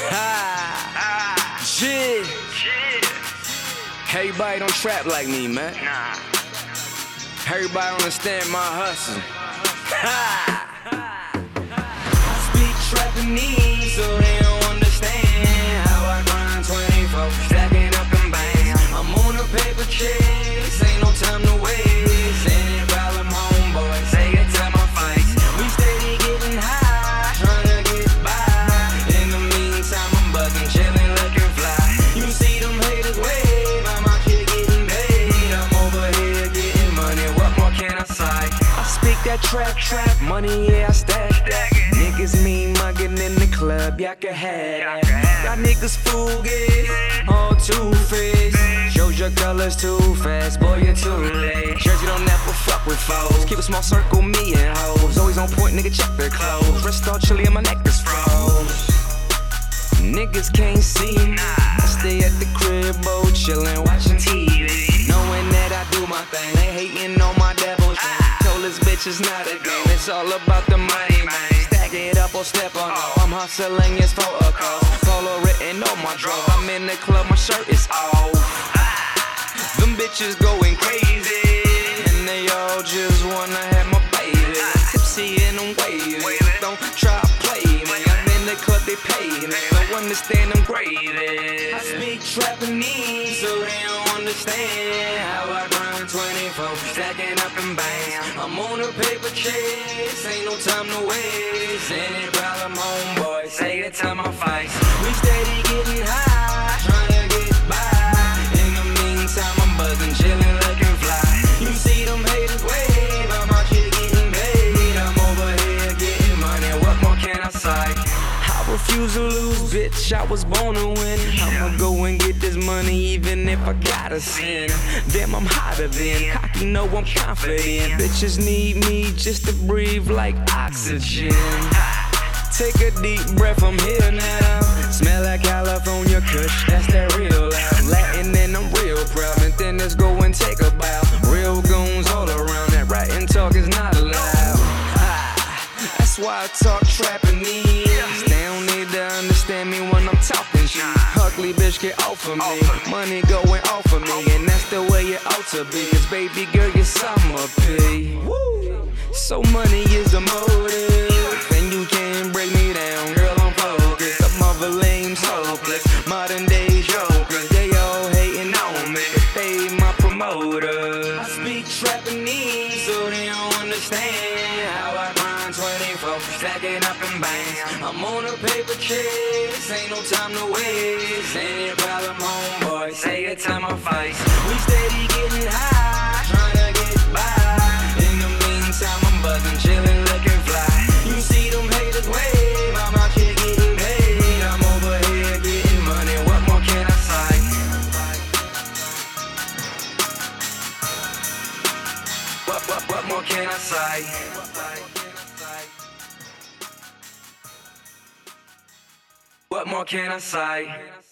Shit. Everybody don't trap like me, man. Nah. Everybody understand my hustle. I speak Trapanese, so they don't understand how I grind 24, stacking up them bands. I'm on a paper chase, ain't no time to waste. Any problem, homeboy, say it to my face. We steady getting high, tryna get by. In the meantime, I'm buzzing, chillin', looking fly. You see them haters wave, I'm out here getting paid. I'm over here getting money, what more can I say? I speak that trap, money, yeah, I stack that. Niggas mean mugging in the club, y'all can have that. Y'all niggas fugazi, all two-faced. Shows your colors too fast, boy, you're too late. Jersey don't never fuck with foes. Keep a small circle, me and hoes. Always on point, nigga, check their clothes. Wrist all chilly and my neck is froze. Niggas can't see me. I stay at the crib, chillin', watching TV. Knowing that I do my thing, they hating on my devils. Told this bitch it's not a game, it's all about the money, man. Stack it up or step on off. I'm hustling, it's for a cause. Polo written on my draw. I'm in the club, my shirt is off. Them bitches going crazy, and they all just wanna have my baby. Tipsy and I'm waving, don't try to play me. I'm in the club, they pay me. Don't understand, I'm gravy. I speak Trapanese, so they don't understand how I grind 24, stacking up in bands. I'm on a paper chase, ain't no time to waste. Any problem, homeboy, say it to my face. We steady getting high, tryna get by. In the meantime, I'm buzzing, chillin', looking fly. You see them haters wave, I'm out here getting paid. I'm over here getting money, what more can I say? I refuse to lose, bitch, I was born to win. I'ma go and get this money even if I gotta sin. Damn, I'm hotter than cocky, know I'm confident. Bitches need me just to breathe like oxygen. Take a deep breath, I'm here now. Smell like California Kush, that's that real loud. Latin and I'm real proud, and then let's go and take a bow. Real goons all around, that writing talk is not allowed. That's why I talk Trapanese. They don't need to understand me when I'm talking shit. Ugly bitch get off of me, money going off of me, and that's the way it ought to be. Cause baby girl, you're summer P. So money is the motive, and you can't break me down, girl, I'm focused. Some other lames hopeless, modern day jokers. They all hating on me, but they my promoter. I speak Trapanese, so they don't understand how I grind 24, stacking up in bands. I'm on a paper chase, ain't no time to waste. Any problem, homeboy, say it to my face. We steady getting high, tryna get by. In the meantime, I'm buzzing, chillin', looking fly. You see them haters wave, I'm out here getting paid. I'm over here getting money, what more can I say? What more can I say? What more can I say?